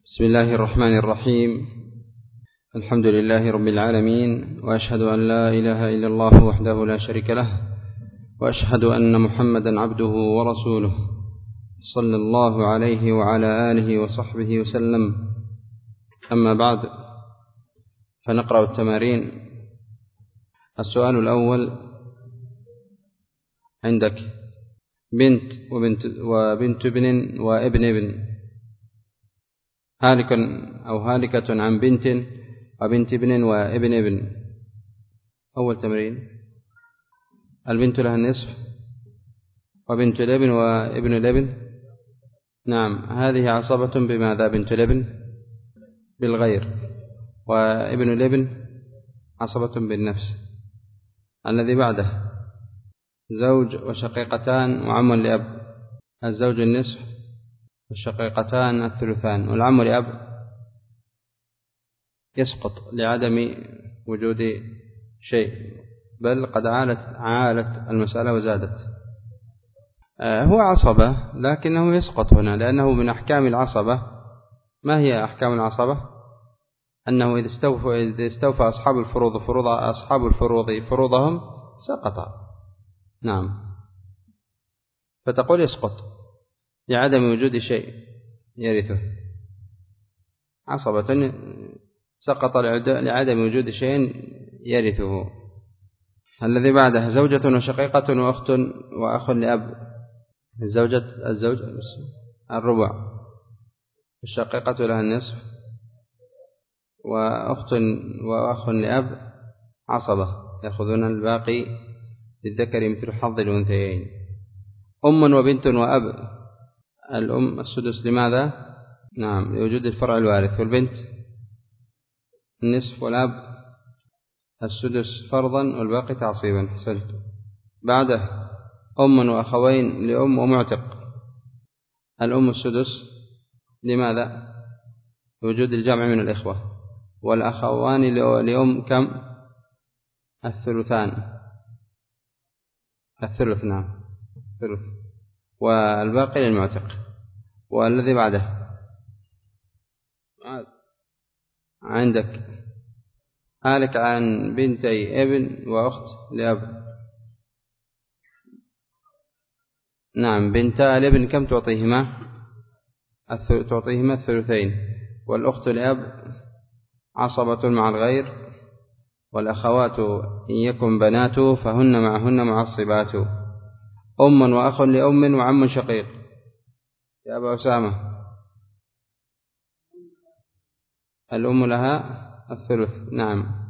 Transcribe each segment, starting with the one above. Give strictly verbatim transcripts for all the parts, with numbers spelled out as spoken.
بسم الله الرحمن الرحيم. الحمد لله رب العالمين، وأشهد أن لا إله إلا الله وحده لا شريك له، وأشهد أن محمدا عبده ورسوله صلى الله عليه وعلى آله وصحبه وسلم. أما بعد، فنقرأ التمارين. السؤال الأول عندك: بنت وبنت, وبنت ابن وابن ابن، هالك أو هالكة عن بنت وبنت ابن وابن ابن. أول تمرين: البنت لها النصف وبنت الابن وابن الابن. نعم، هذه عصبة بماذا؟ بنت الابن بالغير، وابن الابن عصبة بالنفس. الذي بعده: زوج وشقيقتان وعم لأب. الزوج النصف والشقيقتان الثلثان، والعم لأب يسقط لعدم وجود شيء، بل قد عالت عالت المسألة وزادت. آه هو عصبة لكنه يسقط هنا، لأنه من أحكام العصبة. ما هي أحكام العصبة؟ أنه إذا استوفى, إذا استوفى أصحاب الفروض فروض أصحاب الفروض فروضهم سقط. نعم، فتقول يسقط لعدم وجود شيء يرثه. عصبة سقط لعدم وجود شيء يرثه. الذي بعده: زوجة وشقيقة وأخت وأخ لأب. الزوجة الزوج الربع، الشقيقة لها النصف، وأخت وأخ لأب عصبة يأخذون الباقي للذكر مثل حظ الأنثيين. أم وبنت وأب. الأم السدس، لماذا؟ نعم، لوجود الفرع الوارث. والبنت النصف، والأب السدس فرضا والباقي تعصيبا. حسنت. بعده: أم وأخوين لأم ومعتق. الأم السدس، لماذا؟ لوجود الجمع من الإخوة. والأخوان لأم كم؟ الثلثان، الثلث. نعم، الثلث، والباقي للمعتق. والذي بعده: عندك هالك عن بنتي ابن وأخت لأب. نعم، بنتا الابن كم تعطيهما؟ تعطيهما الثلثين. والأخت لأب عصبة مع الغير. والأخوات إن يكن بنات فهن معهن معصبات. أم وأخ لأم وعم شقيق. يا أبا أسامة، الأم لها الثلث. نعم،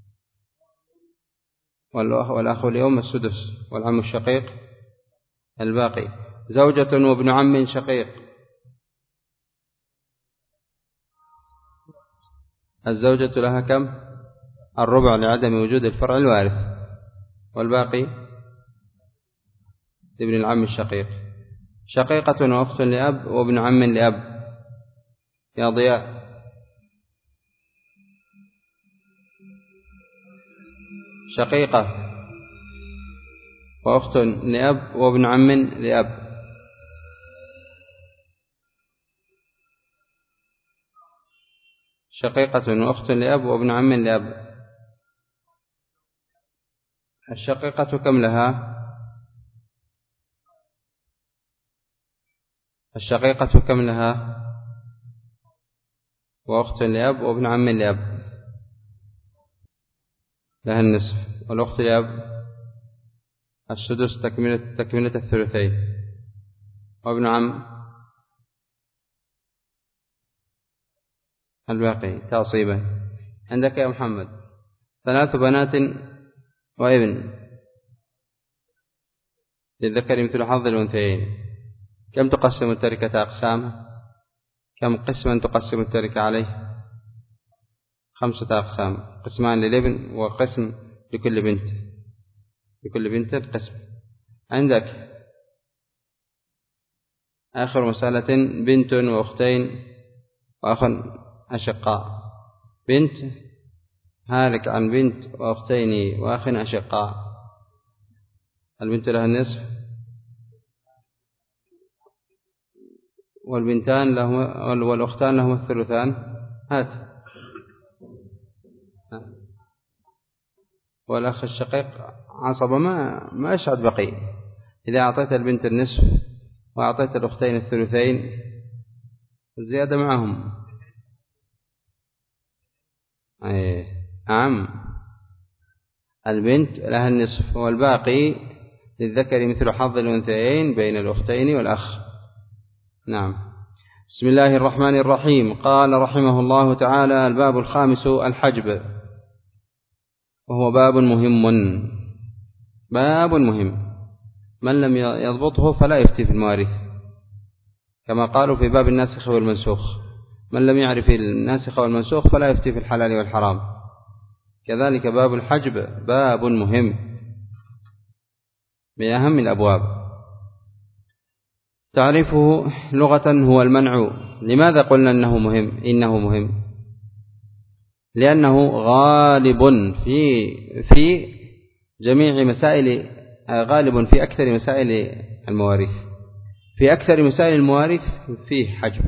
والأخ لأم السدس، والعم الشقيق الباقي. زوجة وابن عم شقيق. الزوجة لها كم؟ الربع لعدم وجود الفرع الوارث، والباقي ابن العم الشقيق. شقيقة وأخت لأب وابن عم لأب. يا ضياء، شقيقة وأخت لأب وابن عم لأب. شقيقة وأخت لأب وابن عم لأب. الشقيقة كم لها؟ الشقيقة كم لها؟ وأخت لأب وابن عم لأب، لها النصف. والأخت لأب السدس تكملة, تكملة الثلثين. وابن عم الباقي تعصيبا. عندك يا محمد ثلاث بنات وابن للذكر مثل حظ الأنثيين. كم تقسم التركة أقسام؟ كم قسما تقسم التركة عليه؟ خمسة أقسام: قسمان للابن وقسم لكل بنت، لكل بنت قسم. عندك آخر مسألة: بنت وأختين وأخ أشقاء. بنت هالك عن بنت وأختين وأخ أشقاء. البنت لها النصف والبنتان لهما والأختان لهما الثلثان. هات. والأخ الشقيق عصبة ما ما أشعد بقي. إذا أعطيت البنت النصف وأعطيت الأختين الثلثين الزيادة معهم. أيه نعم، البنت لها النصف والباقي للذكر مثل حظ الأنثيين بين الأختين والأخ. نعم. بسم الله الرحمن الرحيم. قال رحمه الله تعالى: الباب الخامس الحجب، وهو باب مهم باب مهم من لم يضبطه فلا يفتي في المواريث، كما قالوا في باب الناسخ والمنسوخ: من لم يعرف الناسخ والمنسوخ فلا يفتي في الحلال والحرام. كذلك باب الحجب باب مهم من أهم الأبواب. تعريفه لغة هو المنع. لماذا قلنا إنه مهم؟ إنه مهم لأنه غالب في في جميع مسائل غالب في أكثر مسائل المواريث. في أكثر مسائل المواريث فيه حجب،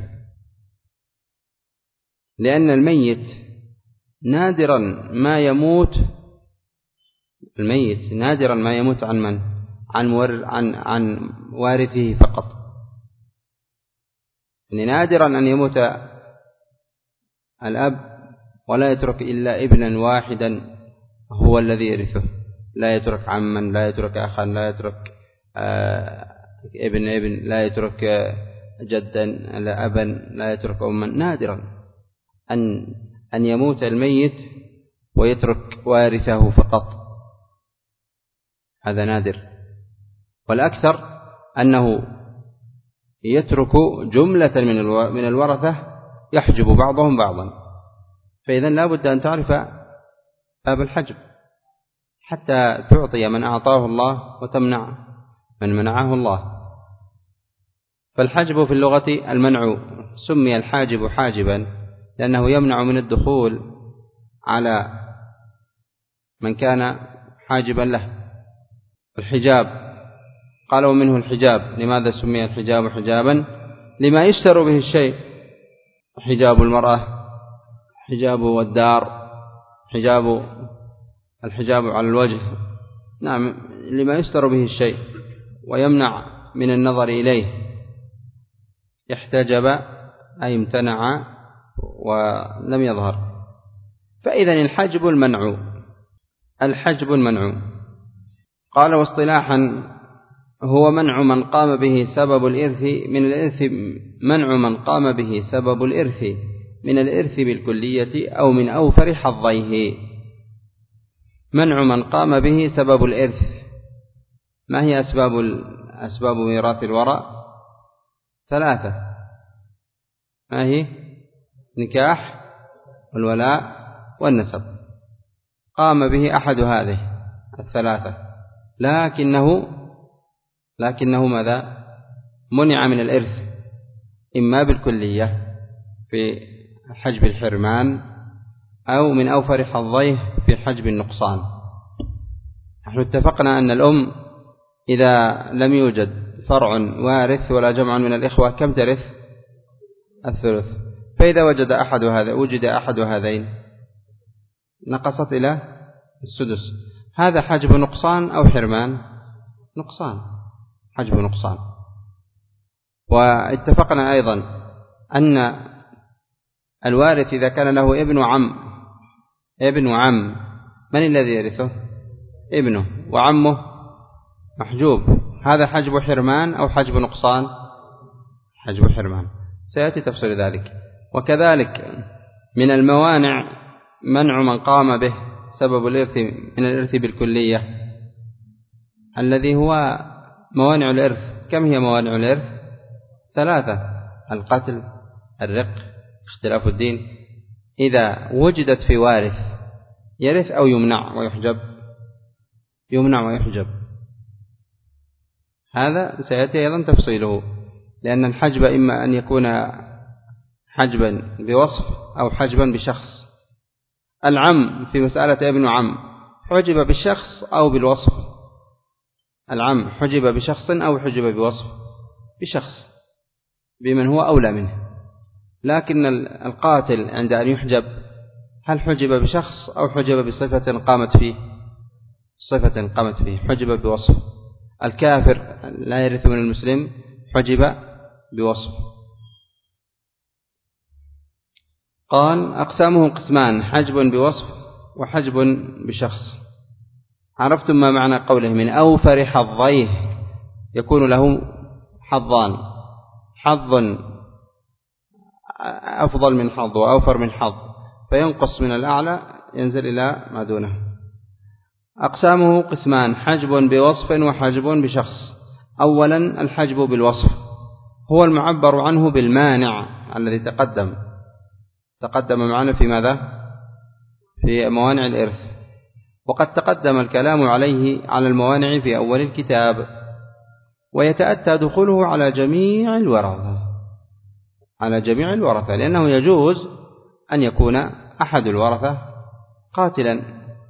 لأن الميت نادرا ما يموت الميت نادرا ما يموت عن من؟ عن عن عن وارثه فقط. يعني نادرا أن يموت الأب ولا يترك إلا ابنا واحدا هو الذي يرثه، لا يترك عما، لا يترك أخا، لا يترك آه ابن ابن، لا يترك جدا، لا أبا، لا يترك أما. نادرا أن أن يموت الميت ويترك وارثه فقط، هذا نادر. والأكثر أنه يترك جملة من من الورثة يحجب بعضهم بعضا. فإذا لا بد أن تعرف باب الحجب حتى تعطي من أعطاه الله وتمنع من منعه الله. فالحجب في اللغة المنع. سمي الحاجب حاجبا لأنه يمنع من الدخول على من كان حاجبا له. الحجاب قالوا منه الحجاب. لماذا سمي الحجاب حجابا؟ لما يستر به الشيء. حجاب المرأة، حجاب الدار، حجاب الحجاب على الوجه. نعم، لما يستر به الشيء ويمنع من النظر إليه. احتجب أي امتنع ولم يظهر. فإذا الحجب المنع. الحجب المنع. قال: واصطلاحا هو منع من قام به سبب الإرث من الإرث منع من قام به سبب الإرث من الإرث بالكلية أو من أوفر حظيه. منع من قام به سبب الإرث. ما هي أسباب أسباب ميراث الورى؟ ثلاثة. ما هي؟ نكاح والولاء والنسب. قام به أحد هذه الثلاثة، لكنه لكنه ماذا؟ منع من الإرث، إما بالكلية في حجب الحرمان أو من أوفر حظيه في حجب النقصان. نحن اتفقنا أن الأم إذا لم يوجد فرع وارث ولا جمع من الإخوة كم ترث؟ الثلث. فإذا وجد أحد هذا وجد أحد هذين نقصت إلى السدس. هذا حجب نقصان أو حرمان؟ نقصان، حجب نقصان. واتفقنا أيضا أن الوارث إذا كان له ابن عم ابن عم من الذي يرثه؟ ابنه، وعمه محجوب. هذا حجب حرمان أو حجب نقصان؟ حجب حرمان، سيأتي تفصيل ذلك. وكذلك من الموانع منع من قام به سبب الإرث من الإرث بالكلية، الذي هو موانع الإرث. كم هي موانع الإرث؟ ثلاثة: القتل، الرق، اختلاف الدين. إذا وجدت في وارث يرث أو يمنع ويحجب؟ يمنع ويحجب. هذا سيأتي أيضا تفصيله، لأن الحجب إما أن يكون حجبا بوصف أو حجبا بشخص. العم في مسألة ابن عم حجب بالشخص أو بالوصف. العم حجب بشخص أو حجب بوصف؟ بشخص. بمن هو أولى منه. لكن القاتل عند أن يحجب هل حجب بشخص أو حجب بصفة قامت فيه؟ صفة قامت فيه، حجب بوصف. الكافر لا يرث من المسلم حجب بوصف. قال أقسامه قسمان: حجب بوصف وحجب بشخص. عرفتم ما معنى قوله من أوفر حظيه؟ يكون له حظان، حظ أفضل من حظ وأوفر من حظ، فينقص من الأعلى ينزل إلى ما دونه. أقسامه قسمان: حجب بوصف وحجب بشخص. أولا الحجب بالوصف هو المعبر عنه بالمانع الذي تقدم تقدم معنا في ماذا؟ في موانع الإرث، وقد تقدم الكلام عليه على الموانع في أول الكتاب. ويتأتى دخوله على جميع الورثة على جميع الورثة لأنه يجوز أن يكون أحد الورثة قاتلا،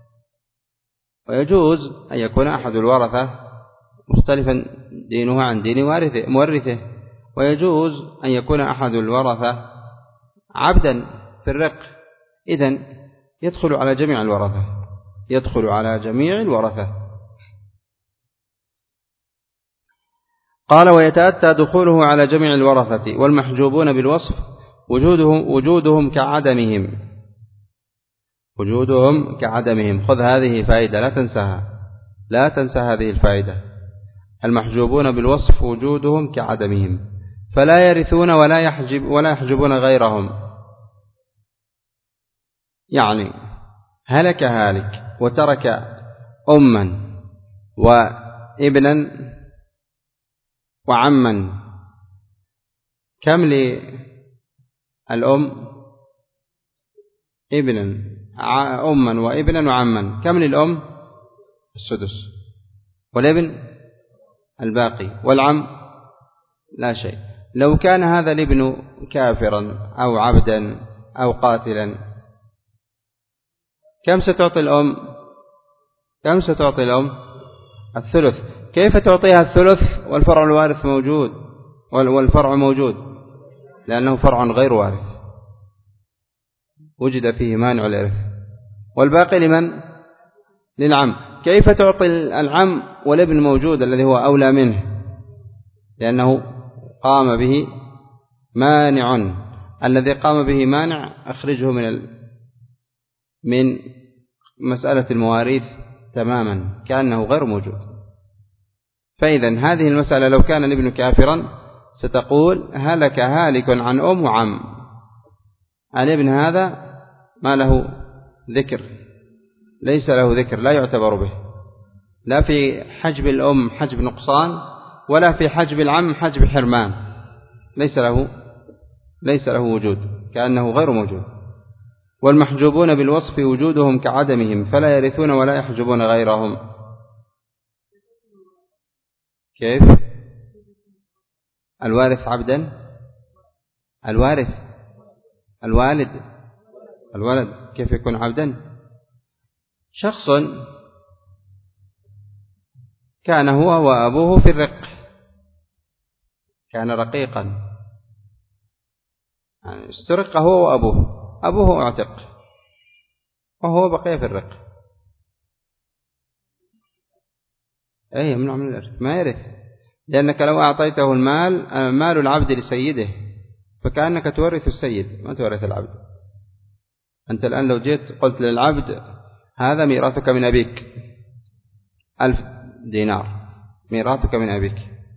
ويجوز أن يكون أحد الورثة مختلفا دينه عن دين مورثه، ويجوز أن يكون أحد الورثة عبدا في الرق. إذن يدخل على جميع الورثة يدخل على جميع الورثة. قال ويتأتى دخوله على جميع الورثة. والمحجوبون بالوصف وجودهم وجودهم كعدمهم وجودهم كعدمهم. خذ هذه فائدة لا تنساها لا تنسى هذه الفائدة. المحجوبون بالوصف وجودهم كعدمهم، فلا يرثون ولا يحجب ولا يحجبون غيرهم. يعني هلك هالك وترك أما وابنا وعما، كم للأم؟ ابنا أما وابنا وعما. كم للأم؟ السدس. والابن الباقي، والعم لا شيء. لو كان هذا الابن كافرا أو عبدا أو قاتلا كم ستعطي الأم؟ كم ستعطي الأم؟ الثلث. كيف تعطيها الثلث والفرع الوارث موجود والفرع موجود؟ لأنه فرع غير وارث وجد فيه مانع الإرث. والباقي لمن؟ للعم. كيف تعطي العم والابن موجود الذي هو أولى منه؟ لأنه قام به مانع. الذي قام به مانع أخرجه من ال... من مسألة المواريث تماما كأنه غير موجود. فإذا هذه المسألة لو كان الابن كافرا ستقول هلك هالك عن أم وعم. الابن هذا ما له ذكر، ليس له ذكر، لا يعتبر به، لا في حجب الأم حجب نقصان ولا في حجب العم حجب حرمان، ليس له ليس له وجود كأنه غير موجود. والمحجوبون بالوصف وجودهم كعدمهم، فلا يرثون ولا يحجبون غيرهم. كيف؟ الوارث عبدا، الوارث الوالد الولد كيف يكون عبدا؟ شخص كان هو وأبوه في الرق، كان رقيقا، يعني استرق هو وأبوه، أبوه اعتق وهو بقي في الرق، أي يمنع من الإرث، ما يرث، لأنك لو أعطيته المال، مال العبد لسيده، فكأنك تورث السيد ما تورث العبد. أنت الآن لو جيت قلت للعبد هذا ميراثك من أبيك ألف دينار، ميراثك من أبيك،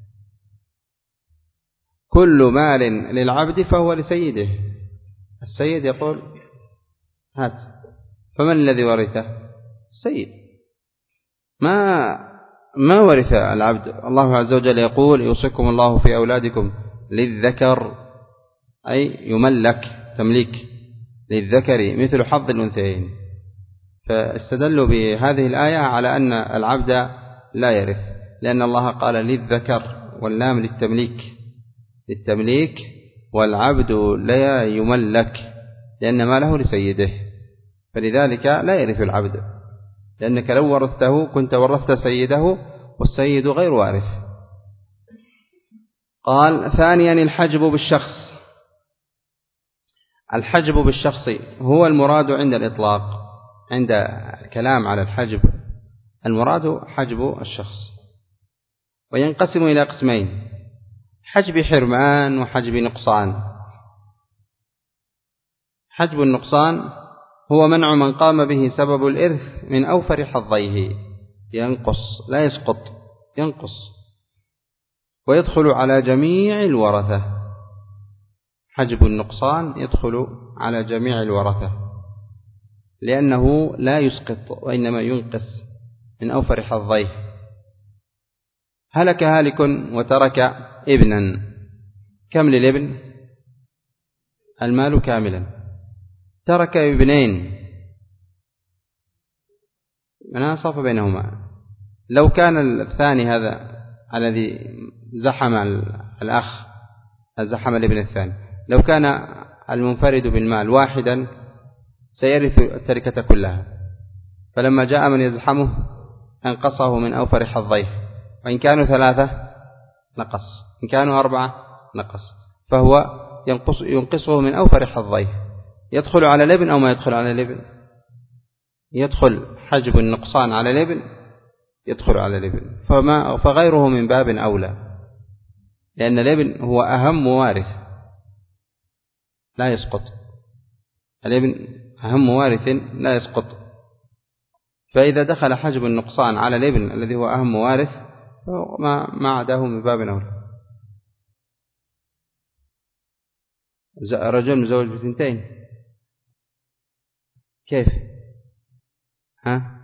كل مال للعبد فهو لسيده، السيد يقول هات، فمن الذي ورثه؟ السيد، ما ما ورث العبد. الله عز وجل يقول يوصيكم الله في أولادكم للذكر، أي يملك تمليك، للذكر مثل حظ الأنثيين. فاستدلوا بهذه الآية على أن العبد لا يرث، لأن الله قال للذكر واللام للتمليك للتمليك والعبد لا يملك لأن ما له لسيده، فلذلك لا يرث العبد، لأنك لو ورثته كنت ورثت سيده والسيد غير وارث. قال ثانيا الحجب بالشخص. الحجب بالشخص هو المراد عند الإطلاق، عند الكلام على الحجب المراد حجب الشخص، وينقسم إلى قسمين: حجب حرمان وحجب نقصان. حجب النقصان هو منع من قام به سبب الإرث من أوفر حظيه، ينقص لا يسقط، ينقص، ويدخل على جميع الورثة. حجب النقصان يدخل على جميع الورثة لأنه لا يسقط وإنما ينقص من أوفر حظيه. هلك هالك وترك ابنا، كم للابن؟ المال كاملا. ترك ابنين مناصف بينهما. لو كان الثاني هذا الذي زحم الأخ زحم الابن الثاني، لو كان المنفرد بالمال واحدا سيرث التركة كلها، فلما جاء من يزحمه انقصه من أوفر حظيه، وإن كانوا ثلاثة نقص، إن كانوا أربعة نقص، فهو ينقص ينقصه من أوفر حظيه. يدخل على الابن أو ما يدخل على الابن؟ يدخل حجب النقصان على الابن، يدخل على الابن، فما فغيره من باب أولى، لأن الابن هو أهم وارث لا يسقط. الابن أهم وارث لا يسقط، فإذا دخل حجب النقصان على الابن الذي هو أهم وارث ما ما عداه من باب أولى. رجل مزوج بثنتين كيف؟ ها؟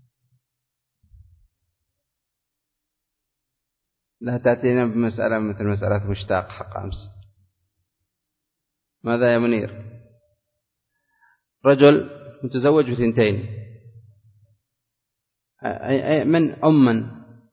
لا تأتينا بمسألة مثل مسألة مشتاق حق أمس. ماذا يا منير؟ رجل متزوج بثنتين، من أمن؟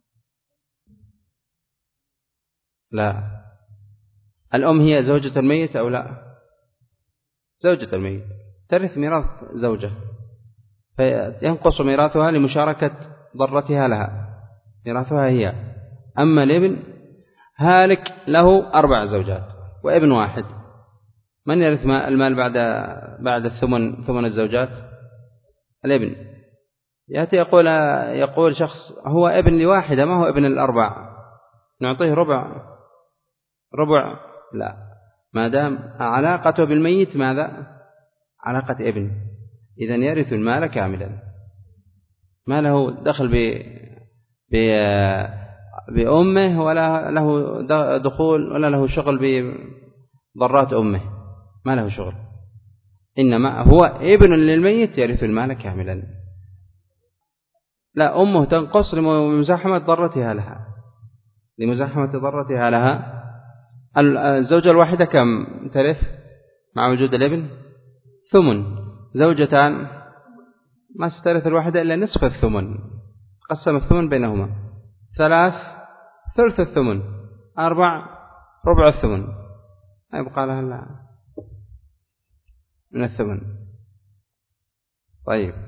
لا، الأم هي زوجة الميت أو لا؟ زوجة الميت ترث ميراث زوجة، فينقص ميراثها لمشاركة ضرتها لها، ميراثها هي. أما الابن هالك له أربع زوجات وابن واحد، من يرث المال بعد بعد الثمن ثمن الزوجات؟ الابن. يأتي يقول يقول شخص هو ابن لواحدة ما هو ابن الأربع، نعطيه ربع ربع؟ لا، ما دام علاقته بالميت ماذا؟ علاقة ابن، إذن يرث المال كاملا، ما له دخل ب ب بأمه ولا له دخول ولا له شغل بضرات أمه، ما له شغل، إنما هو ابن للميت يرث المال كاملا. لا، أمه تنقص لمزاحمة ضرتها لها، لمزاحمة ضرتها لها. الزوجة الواحدة كم ترث مع وجود الابن؟ ثمن. زوجتان ما سترث الواحدة إلا نصف الثمن، قسم الثمن بينهما. ثلاث ثلث الثمن. أربع ربع الثمن، ما يبقى لها إلا من الثمن. طيب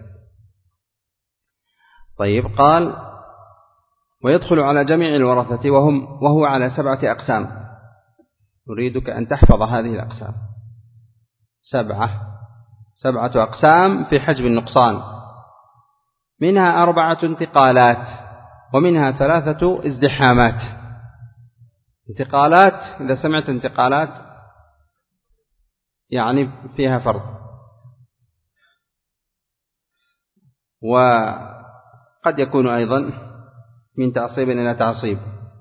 طيب قال ويدخل على جميع الورثة وهم وهو على سبعة أقسام. أريدك أن تحفظ هذه الأقسام، سبعة سبعة أقسام في حجب النقصان، منها أربعة انتقالات ومنها ثلاثة ازدحامات. انتقالات إذا سمعت انتقالات يعني فيها فرض، وقد يكون أيضا من تعصيب إلى تعصيب،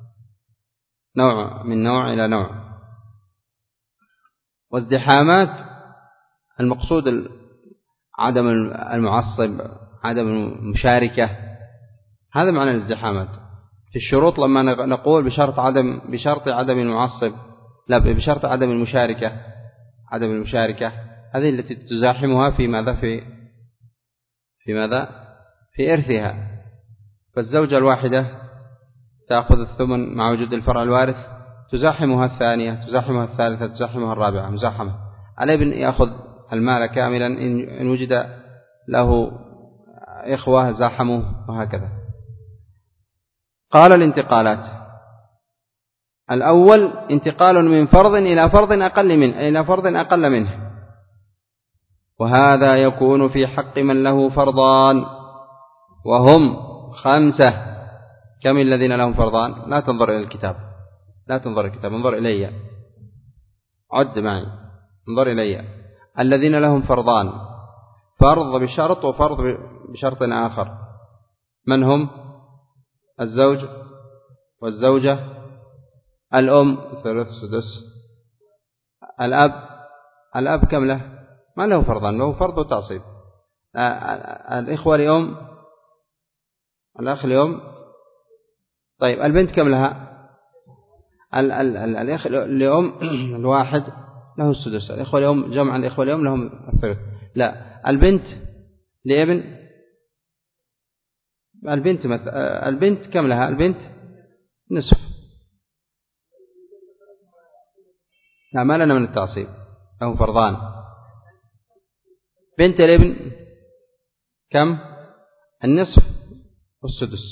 نوع من نوع إلى نوع. وازدحامات المقصود عدم المعصب، عدم المشاركة، هذا معنى الازدحامات. في الشروط لما نقول بشرط عدم بشرط عدم المعصب، لا بشرط عدم المشاركة، عدم المشاركة هذه التي تزاحمها في ماذا في في ماذا في إرثها. فالزوجة الواحدة تأخذ الثمن مع وجود الفرع الوارث، تزاحمها الثانية، تزاحمها الثالثة، تزاحمها الرابعة، مزاحمة. الابن يأخذ المال كاملا إن وجد له إخوة زاحموه، وهكذا. قال الانتقالات. الأول انتقال من فرض إلى فرض أقل منه إلى فرض أقل منه، وهذا يكون في حق من له فرضان وهم خمسة. كم الذين لهم فرضان؟ لا تنظر إلى الكتاب، لا تنظر إلى الكتاب، انظر إلي، عد معي، انظر إلي. الذين لهم فرضان، فرض بشرط وفرض بشرط آخر، من هم؟ الزوج والزوجة، الأم ثلث سدس، الأب، الأب كم له؟ ما له فرضان، له فرض وتعصيب. الإخوة لأم، الأخ لأم. طيب البنت كم لها؟ الأخ لأم الواحد له السدس، الإخوة لأم جمعا الإخوة لأم لهم الثلث. لا، البنت لابن، البنت مثل البنت كم لها؟ البنت نصف. لا، ما لنا من التعصيب، لهم فرضان. بنت الابن كم؟ النصف والسدس،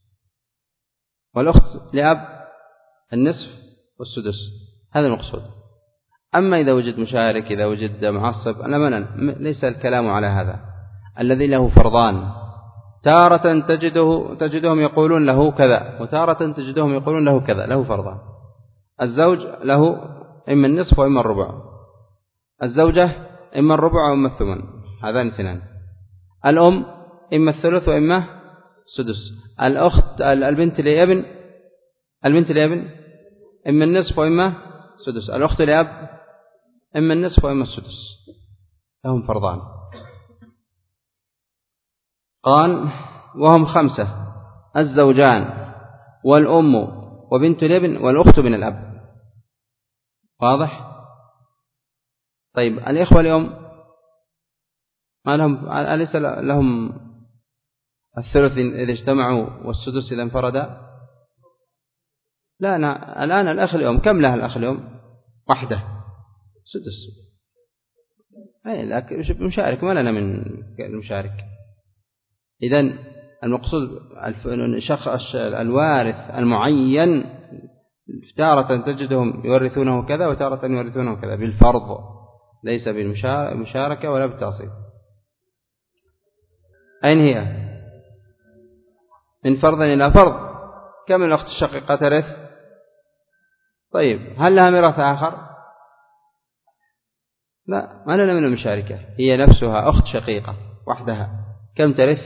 والأخت لأب النصف والسدس، هذا المقصود. أما إذا وجد مشارك، إذا وجد معصب، أنا ليس الكلام على هذا. الذي له فرضان تارة تجده تجدهم يقولون له كذا، وتارة تجدهم يقولون له كذا، له فرضان. الزوج له إما النصف وإما الربع، الزوجة إما الربع وإما الثمن، هذان اثنان. الأم إما الثلث وإما السدس. الأخت البنت لابن، البنت لابن إما النصف وإما السدس. الأخت لأب إما النصف وإما السدس، لهم فرضان. قال وهم خمسة: الزوجان والأم وبنت الابن والأخت من الأب. واضح؟ طيب الإخوة اليوم ما لهم؟ أليس لهم الثلث إذا اجتمعوا والسدس إذا انفردا؟ لا، أنا الآن الأخ اليوم كم له؟ الأخ اليوم واحدة سدس. أي لكن مشارك، ما لنا من المشارك. إذن المقصود شخص الوارث المعين تارة تجدهم يورثونه كذا وتارة يورثونه كذا بالفرض، ليس بالمشاركة ولا بالتعصيب. أين هي؟ من فرض إلى فرض. كم الأخت الشقيقة ترث؟ طيب هل لها ميراث آخر؟ لا، ما لنا من المشاركة، هي نفسها أخت شقيقة وحدها، كم ترث؟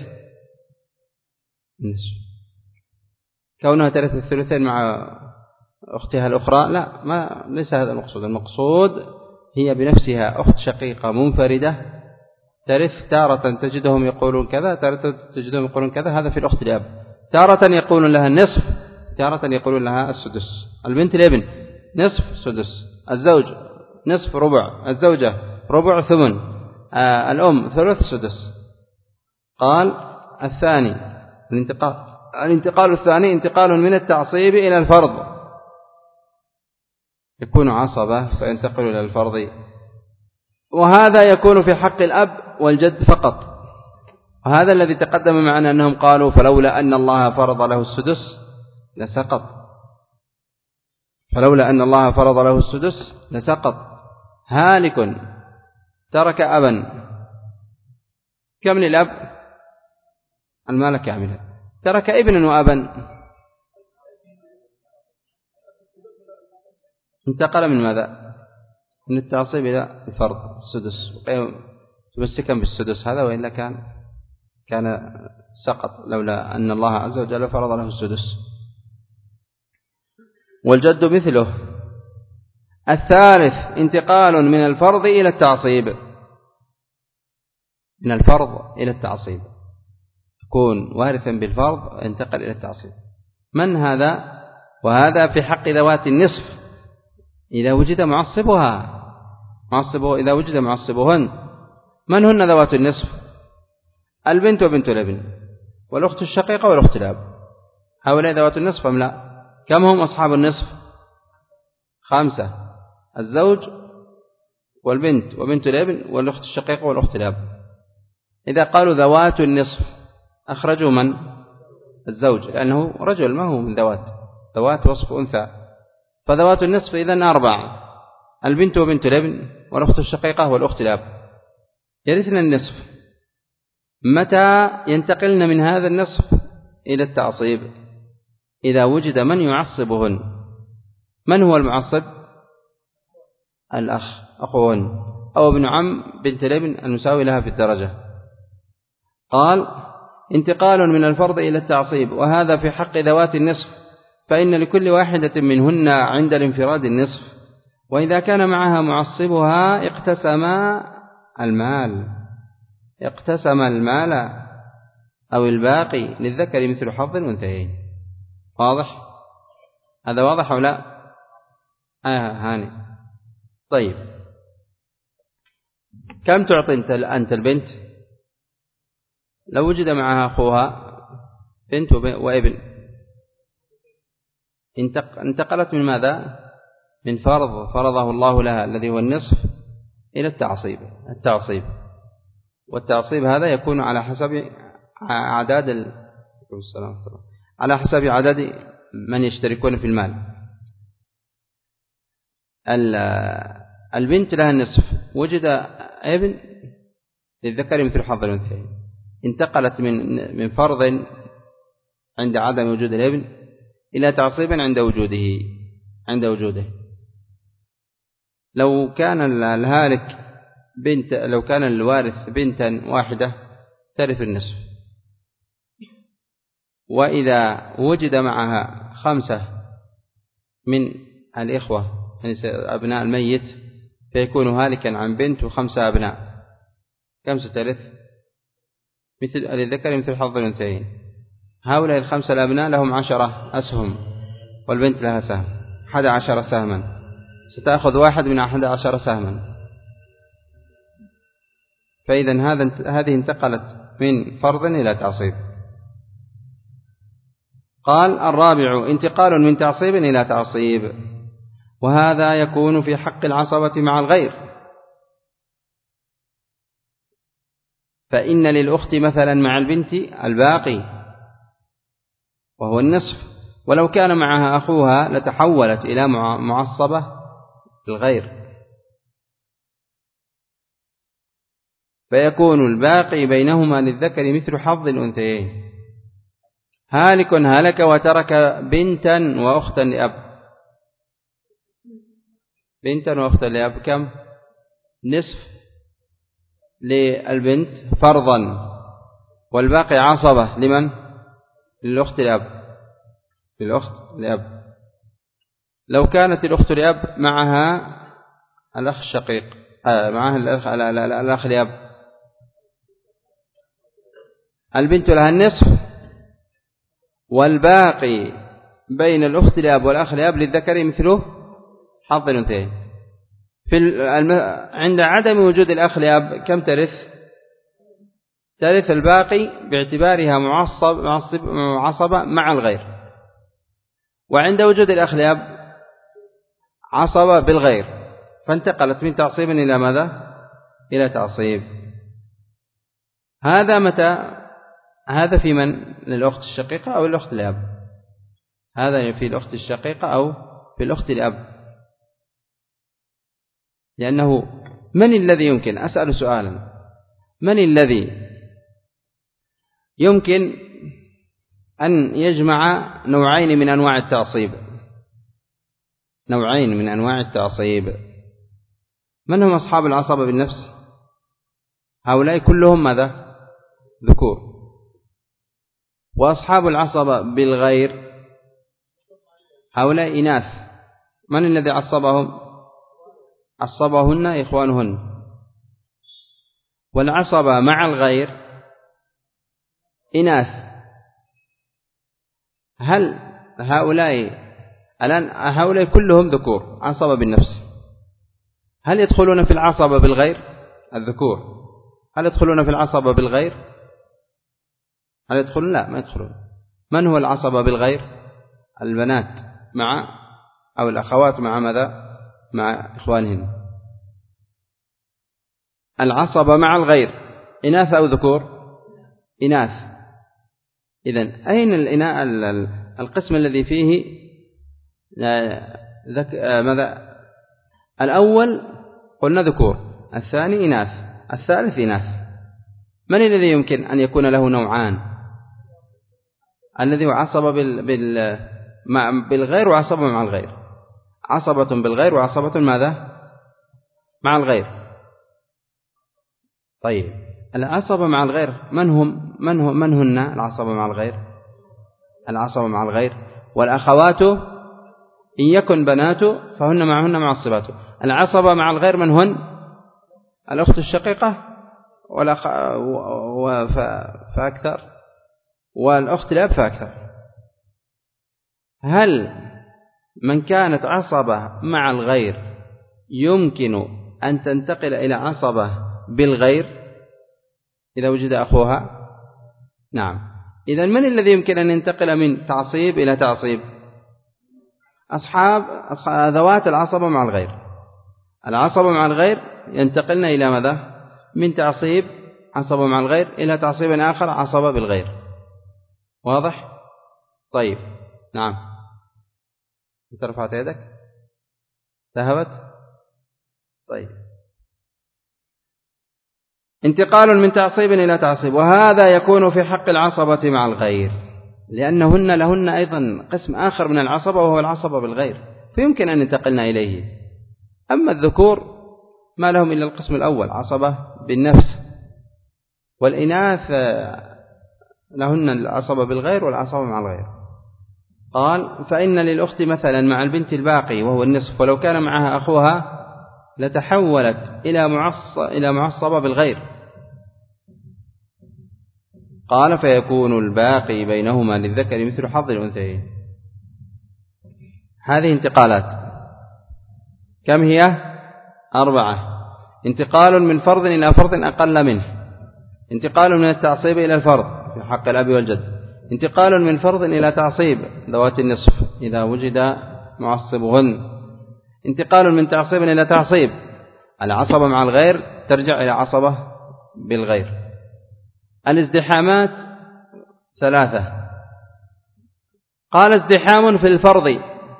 النصف. كونها ترث الثلثين مع أختها الأخرى؟ لا، ما ليس هذا المقصود. المقصود هي بنفسها أخت شقيقة منفردة ترث، تارة تجدهم يقولون كذا، تارة تجدهم يقولون كذا، هذا في الأخت الأب. تارة يقولون لها النصف، تارة يقولون لها السدس. البنت الابن نصف سدس، الزوج نصف ربع، الزوجة ربع ثمن، آه الأم ثلث سدس. قال الثاني الانتقال الانتقال الثاني انتقال من التعصيب إلى الفرض، يكون عصبة فينتقل إلى الفرض، وهذا يكون في حق الأب والجد فقط. وهذا الذي تقدم معنا أنهم قالوا فلولا أن الله فرض له السدس لسقط، فلولا أن الله فرض له السدس لسقط. هالك ترك أبا، كم للأب؟ المال كاملا. ترك ابنا وأبا، انتقل من ماذا؟ من التعصيب إلى الفرض السدس، تمسكا بالسدس هذا، وإلا كان كان سقط لولا أن الله عز وجل فرض له السدس. والجد مثله. الثالث انتقال من الفرض إلى التعصيب، من الفرض إلى التعصيب، يكون وارثا بالفرض انتقل إلى التعصيب. من هذا؟ وهذا في حق ذوات النصف إذا وجد معصبها، معصبه إذا وجد معصبهن. من هن ذوات النصف؟ البنت وبنت الابن والأخت الشقيقة والأخت الأب، هؤلاء ذوات النصف أم لا؟ كم هم أصحاب النصف؟ خمسة: الزوج والبنت وبنت الابن والأخت الشقيقة والأخت الأب. إذا قالوا ذوات النصف أخرجوا من؟ الزوج، لأنه رجل ما هو من ذوات، ذوات وصف أنثى، فذوات النصف إذن أربعة: البنت وبنت الابن والأخت الشقيقة والأخت الأب يرثن النصف. متى ينتقلن من هذا النصف إلى التعصيب؟ إذا وجد من يعصبهن. من هو المعصب؟ الأخ أخوهن أو ابن عم بنت الابن المساوي لها في الدرجة. قال: انتقال من الفرض إلى التعصيب، وهذا في حق ذوات النصف، فإن لكل واحدة منهن عند الانفراد النصف، وإذا كان معها معصبها اقتسم المال اقتسم المال أو الباقي للذكر مثل حظ الأنثيين. واضح؟ هذا واضح أو لا؟ آه هاني. طيب، كم تعطي أنت البنت لو وجد معها أخوها بنت وابن؟ انتقلت من ماذا؟ من فرض فرضه الله لها الذي هو النصف إلى التعصيب. التعصيب والتعصيب هذا يكون على حسب عدد ال... على حسب عدد من يشتركون في المال. البنت لها النصف، وجد ابن للذكر مثل حظ الأنثيين، انتقلت من من فرض عند عدم وجود الابن إلى تعصيب عند وجوده عند وجوده. لو كان الهالك بنت لو كان الوارث بنتا واحدة ترث النصف، وإذا وجد معها خمسة من الإخوة أبناء الميت فيكون هالكا عن بنت وخمسة أبناء، كم سترث؟ مثل الذكر مثل حظ الأنثيين. هؤلاء الخمسة الأبناء لهم عشرة أسهم والبنت لها سهم، أحد عشر سهما، ستأخذ واحد من أحد عشر سهما. فإذا هذه انتقلت من فرض إلى تعصيب. قال: الرابع: انتقال من تعصيب إلى تعصيب، وهذا يكون في حق العصبة مع الغير، فإن للأخت مثلا مع البنت الباقي وهو النصف، ولو كان معها أخوها لتحولت إلى معصبة الغير، فيكون الباقي بينهما للذكر مثل حظ الأنثيين. هالك هلك وترك بنتا وأختا لأب. بنتا وأختا لأب كم؟ نصف للبنت فرضا، والباقي عصبة لمن؟ للأخت لأب للأخت لأب. لو كانت الأخت لأب معها الأخ الشقيق آه معها الأخ الأخ لأب، البنت لها النصف، والباقي بين الأخت لأب والأخ لأب للذكر مثله حظ الأنثيين. في الم... عند عدم وجود الأخ لأب كم ترث؟ ترث الباقي باعتبارها معصب معصب معصبة مع الغير، وعند وجود الأخ لأب عصبة بالغير، فانتقلت من تعصيب إلى ماذا؟ إلى تعصيب. هذا متى؟ هذا في من؟ للأخت الشقيقة أو الأخت لأب؟ هذا في الأخت الشقيقة أو في الأخت لأب، لأنه من الذي يمكن أسأل سؤالا من الذي يمكن أن يجمع نوعين من أنواع التعصيب نوعين من أنواع التعصيب من هم أصحاب العصبة بالنفس؟ هؤلاء كلهم ماذا؟ ذكور. وأصحاب العصبة بالغير هؤلاء إناث. من الذي عصبهم؟ عصبهن إخوانهن. والعصبة مع الغير إناث. هل هؤلاء الآن هؤلاء كلهم ذكور عصبة بالنفس، هل يدخلون في العصبة بالغير؟ الذكور هل يدخلون في العصبة بالغير؟ هل يدخلون؟ لا، ما يدخلون. من هو العصبة بالغير؟ البنات مع أو الأخوات مع ماذا؟ مع إخوانهن. العصبة مع الغير إناث أو ذكور؟ إناث. إذن أين الإناء القسم الذي فيه ذك... ماذا الأول قلنا ذكور، الثاني إناث، الثالث إناث. من الذي يمكن أن يكون له نوعان؟ الذي عصب بال... بال... مع... بالغير وعصب مع الغير، عصبة بالغير وعصبة ماذا مع الغير. طيب العصبة مع الغير من هم من, هم من هن العصبة مع الغير؟ العصبة مع الغير والأخوات إن يكن بنات فهن معهن معصبات. العصبة مع الغير من هن؟ الأخت الشقيقة والأخ فأكثر، والأخت الأب فأكثر. هل من كانت عصبة مع الغير يمكن أن تنتقل إلى عصبة بالغير إذا وجد أخوها؟ نعم. إذن من الذي يمكن أن ينتقل من تعصيب إلى تعصيب؟ أصحاب ذوات العصبة مع الغير. العصبة مع الغير ينتقلن إلى ماذا؟ من تعصيب عصبة مع الغير إلى تعصيب آخر عصبة بالغير. واضح؟ طيب نعم. أنت رفعت يدك؟ ذهبت؟ طيب. انتقال من تعصيب إلى تعصيب، وهذا يكون في حق العصبة مع الغير لأنهن لهن أيضا قسم آخر من العصبة وهو العصبة بالغير، فيمكن أن ينتقلنا إليه. أما الذكور ما لهم إلا القسم الأول عصبة بالنفس، والإناث لهن العصبة بالغير والعصبة مع الغير. قال فإن للأخت مثلا مع البنت الباقي وهو النصف، ولو كان معها أخوها لتحولت إلى معص إلى معصبة بالغير. قال فيكون الباقي بينهما للذكر مثل حظ الأنثيين. هذه انتقالات كم هي؟ أربعة. انتقال من فرض إلى فرض أقل منه، انتقال من التعصيب إلى الفرض في حق الأب والجد، انتقال من فرض إلى تعصيب ذوات النصف إذا وجد معصبهن، انتقال من تعصيب إلى تعصيب العصبة مع الغير ترجع إلى عصبة بالغير. الازدحامات ثلاثة. قال ازدحام في الفرض،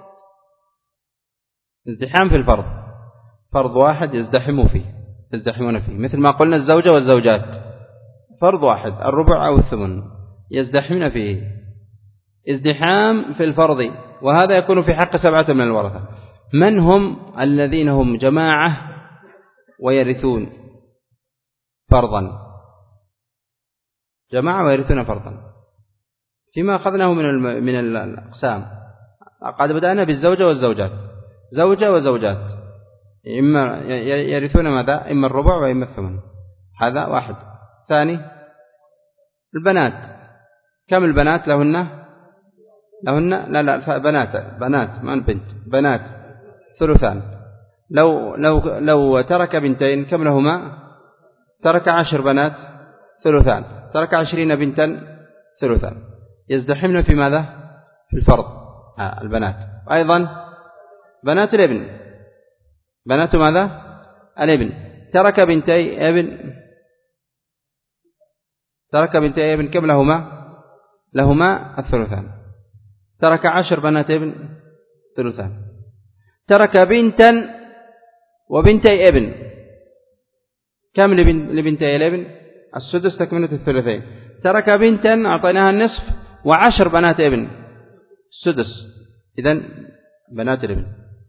ازدحام في الفرض، فرض واحد يزدحمون فيه يزدحمون فيه مثل ما قلنا الزوجة والزوجات، فرض واحد الربع أو الثمن يزدحمون فيه. ازدحام في الفرض، وهذا يكون في حق سبعة من الورثة. من هم الذين هم جماعة ويرثون فرضا؟ جماعة ويرثون فرضا فيما أخذناه من من الأقسام. قد بدأنا بالزوجة والزوجات، زوجة وزوجات إما يرثون ماذا؟ إما الربع وإما الثمن، هذا واحد. ثاني البنات، كم البنات لهن؟ لهن لا لا بنات بنات ما البنت بنات ثلثان. لو لو لو ترك بنتين كم لهما؟ ترك عشر بنات ثلثان، ترك عشرين بنتا ثلثان. يزدحمن في ماذا؟ في الفرض آه البنات. أيضا بنات الابن، بنات ماذا؟ الابن. ترك بنتي ابن، ترك بنتي ابن كم لهما؟ لهما الثلثان. ترك عشر بنات ابن ثلثان. ترك بنتا وبنتي ابن كم لبنتي الابن؟ السدس تكملة الثلثين. ترك بنتا أعطيناها النصف وعشر بنات ابن السدس، إذن بنات الابن.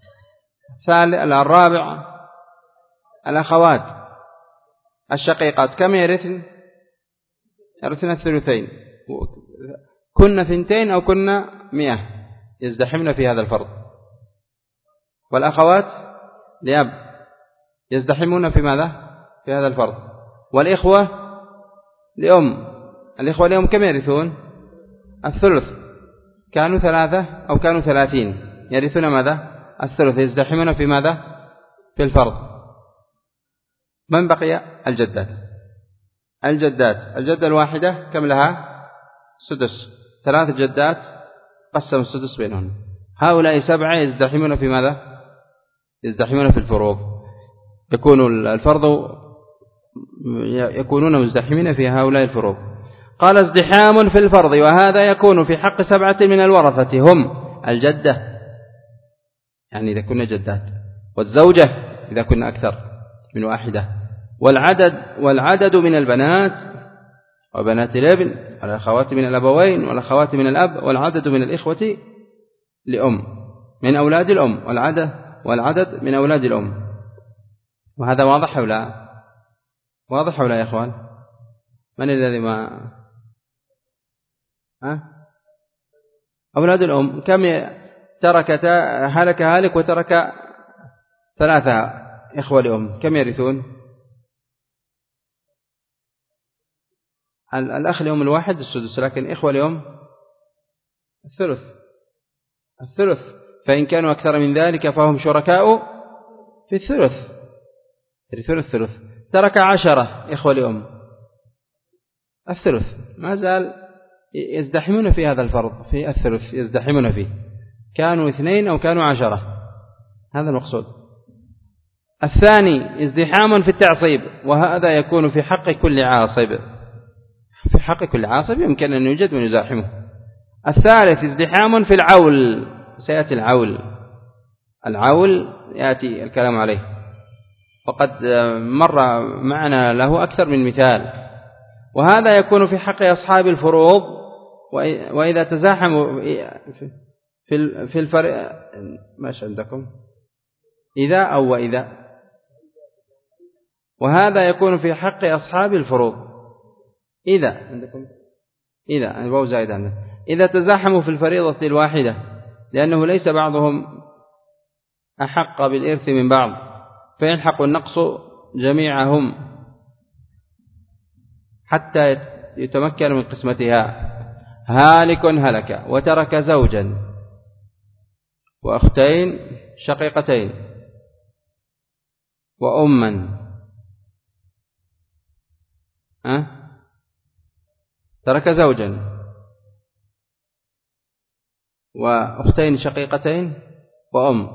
الرابع الأخوات الشقيقات كم يرثن؟ يرثن الثلثين، كنا ثنتين أو كنا مئة يزدحمن في هذا الفرض. والأخوات لأب يزدحمون في ماذا؟ في هذا الفرض. والإخوة لأم، الإخوة لأم كم يرثون؟ الثلث، كانوا ثلاثة أو كانوا ثلاثين يرثون ماذا؟ الثلث، يزدحمون في ماذا؟ في الفرض. من بقي؟ الجدات. الجدات الجدة الواحدة كم لها؟ سدس، ثلاث جدات قسم السدس بينهم. هؤلاء سبعة يزدحمون في ماذا؟ يزدحمون في الفروض. يكون الفرض يكونون مزدحمين في هؤلاء الفروض. قال ازدحام في الفرض، وهذا يكون في حق سبعة من الورثة هم الجدة يعني إذا كنا جدات، والزوجة إذا كنا أكثر من واحدة، والعدد والعدد من البنات وبنات الابن والأخوات من الأبوين والأخوات من الأب، والعدد من الإخوة لأم من أولاد الأم، والعدد والعدد من أولاد الأم. وهذا واضح أو لا؟ واضح أو لا يا إخوان؟ من الذي ما ها؟ أولاد الأم كم ترك هلك هالك وترك ثلاثة إخوة لأم، كم يرثون؟ الأخ لأم الواحد السدس، لكن إخوة لأم الثلث الثلث فإن كانوا أكثر من ذلك فهم شركاء في الثلث، يرثون الثلث. ترك عشرة إخوة لأم الثلث، ما زال يزدحمون في هذا الفرض، في الثلث يزدحمون فيه، كانوا اثنين أو كانوا عشرة، هذا المقصود. الثاني ازدحام في التعصيب، وهذا يكون في حق كل عاصب، في حق كل عاصب يمكن أن يوجد من يزاحمه. الثالث ازدحام في العول، سيأتي العول، العول يأتي الكلام عليه، وقد مر معنا له أكثر من مثال. وهذا يكون في حق أصحاب الفروض، وإذا تزاحموا في في الفرق ماش عندكم إذا أو وإذا، وهذا يكون في حق أصحاب الفروض إذا عندكم إذا الواو زائد عندنا، إذا تزاحموا في الفريضة الواحدة، لأنه ليس بعضهم أحق بالإرث من بعض، فيلحق النقص جميعهم حتى يتمكن من قسمتها. هالك هلك وترك زوجا وأختين شقيقتين وأما، أه؟ ترك زوجا وأختين شقيقتين وأم،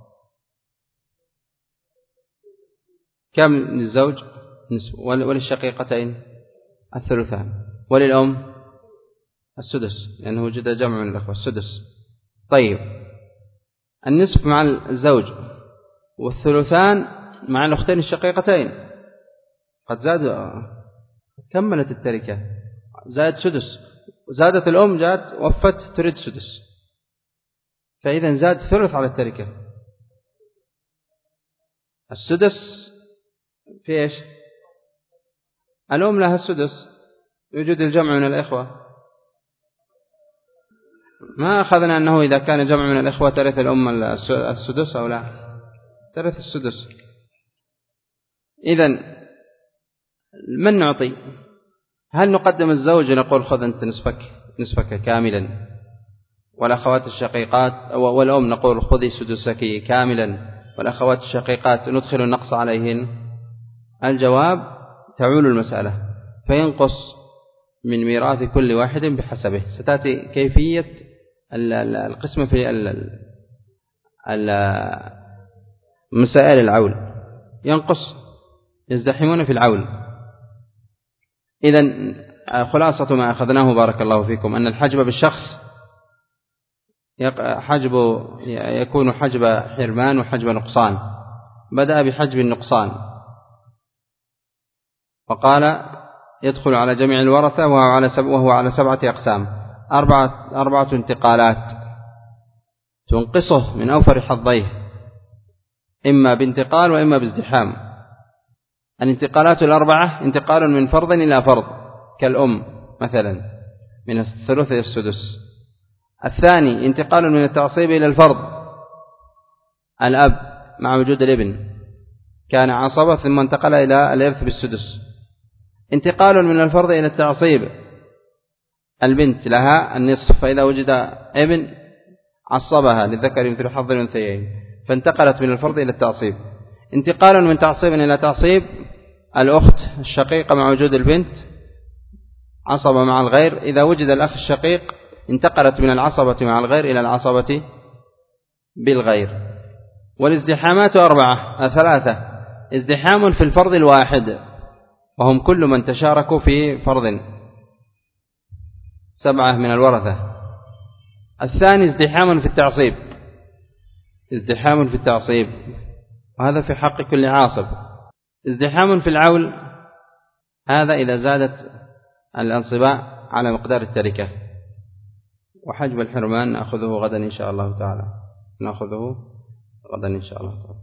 كم للزوج؟ نصف، وللشقيقتين الثلثان، وللأم السدس، لأنه وجد جمع من الأخوة السدس. طيب، النصف مع الزوج والثلثان مع الأختين الشقيقتين، قد زادوا، كملت التركة، زاد سدس، زادت الأم، جاءت وفت تريد سدس، فإذا زاد ثلث على التركة. السدس في إيش؟ الأم لها السدس، يوجد الجمع من الإخوة، ما أخذنا أنه إذا كان جمع من الإخوة ترث الأم السدس أو لا؟ ترث السدس. إذن من نعطي؟ هل نقدم الزوج نقول خذ أنت نصفك نصفك كاملا، والأخوات الشقيقات والأم نقول خذي سدسك كاملا، والأخوات الشقيقات ندخل النقص عليهن؟ الجواب تعول المسألة فينقص من ميراث كل واحد بحسبه. ستأتي كيفية القسمة في مسائل العول، ينقص، يزدحمون في العول. إذن خلاصة ما أخذناه بارك الله فيكم أن الحجب بالشخص حجب يكون حجب حرمان وحجب نقصان. بدأ بحجب النقصان وقال يدخل على جميع الورثة، وهو على وهو على سبعة أقسام، أربعة أربعة انتقالات تنقصه من أوفر حظيه، إما بانتقال وإما بازدحام. الانتقالات الأربعة: انتقال من فرض إلى فرض كالأم مثلا من الثلث إلى السدس. الثاني انتقال من التعصيب إلى الفرض، الأب مع وجود الابن كان عصبة ثم انتقل إلى الإرث بالسدس. انتقال من الفرض إلى التعصيب، البنت لها النصف، فإذا وجد ابن عصبها للذكر مثل حظ الأنثيين، فانتقلت من الفرض إلى التعصيب. انتقال من تعصيب إلى تعصيب، الأخت الشقيقة مع وجود البنت عصبة مع الغير، إذا وجد الأخ الشقيق انتقلت من العصبة مع الغير إلى العصبة بالغير. والازدحامات أربعة ثلاثة: ازدحام في الفرض الواحد، وهم كل من تشاركوا في فرض، سبعة من الورثة. الثاني ازدحام في التعصيب، ازدحام في التعصيب، وهذا في حق كل عاصب. ازدحام في العول هذا إذا زادت الأنصباء على مقدار التركة. وحجب الحرمان نأخذه غدا إن شاء الله تعالى، نأخذه غدا إن شاء الله تعالى.